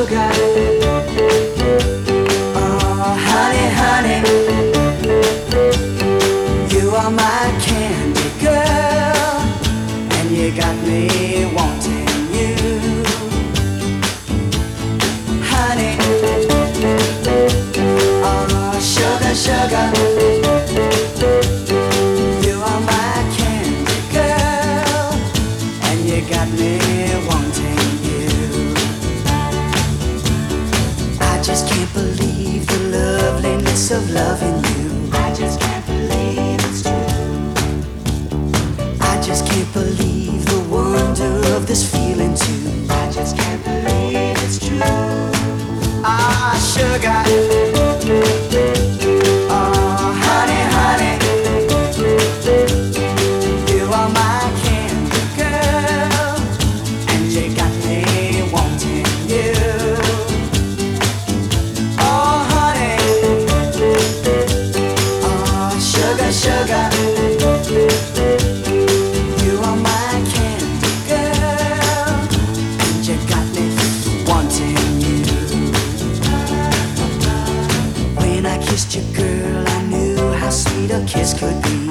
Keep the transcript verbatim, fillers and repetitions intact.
sugar. Oh, honey, honey, you are my candy girl, and you got me wanting you. Honey, oh, sugar, sugar, you are my candy girl, and you got me wanting you. I just can't believe the loveliness of loving you. I just can't believe it's true. I just can't believe the wonder of this feeling too. I just can't believe it's true. Ah, sugar. Oh, honey, honey, you are my candy girl, and you got me wanting you. Oh, honey, oh, sugar, sugar, you are my candy girl, and you got me wanting you. When I kissed you, girl, I knew how sweet a kiss could be.